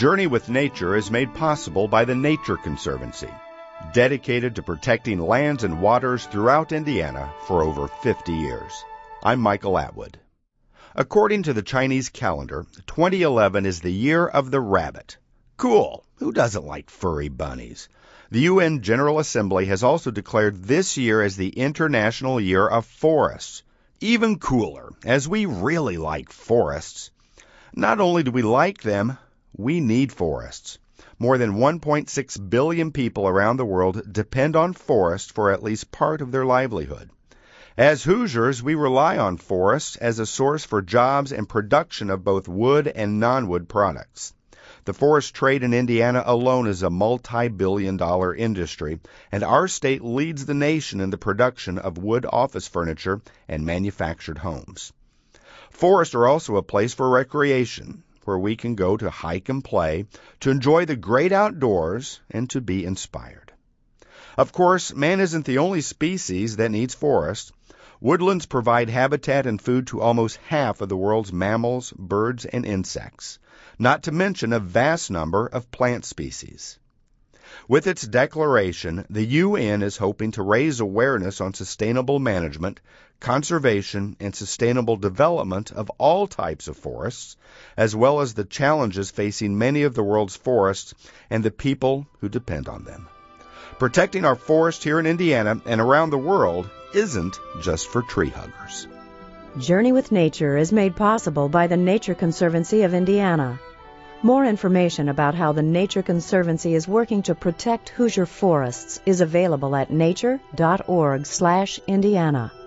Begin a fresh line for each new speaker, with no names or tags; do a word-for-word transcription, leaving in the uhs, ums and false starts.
Journey with Nature is made possible by the Nature Conservancy, dedicated to protecting lands and waters throughout Indiana for over fifty years. I'm Michael Atwood. According to the Chinese calendar, twenty eleven is the year of the rabbit. Cool! Who doesn't like furry bunnies? The U N General Assembly has also declared this year as the International Year of Forests. Even cooler, as we really like forests. Not only do we like them, we need forests. More than one point six billion people around the world depend on forests for at least part of their livelihood. As Hoosiers, we rely on forests as a source for jobs and production of both wood and non-wood products. The forest trade in Indiana alone is a multi-billion dollar industry, and our state leads the nation in the production of wood office furniture and manufactured homes. Forests are also a place for recreation, where we can go to hike and play, to enjoy the great outdoors, and to be inspired. Of course, man isn't the only species that needs forests. Woodlands provide habitat and food to almost half of the world's mammals, birds, and insects, not to mention a vast number of plant species. With its declaration, the U N is hoping to raise awareness on sustainable management, conservation, and sustainable development of all types of forests, as well as the challenges facing many of the world's forests and the people who depend on them. Protecting our forests here in Indiana and around the world isn't just for tree huggers.
Journey with Nature is made possible by the Nature Conservancy of Indiana. More information about how the Nature Conservancy is working to protect Hoosier forests is available at nature dot org slash Indiana.